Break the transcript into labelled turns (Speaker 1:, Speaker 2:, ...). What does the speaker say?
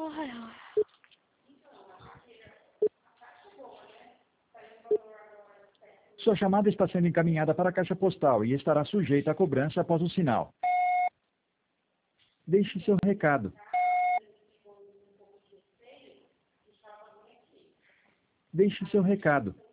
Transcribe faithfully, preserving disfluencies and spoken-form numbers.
Speaker 1: Ai, ai.
Speaker 2: Sua chamada está sendo encaminhada para a caixa postal e estará sujeita à cobrança após o sinal. Deixe seu recado. Deixe seu recado.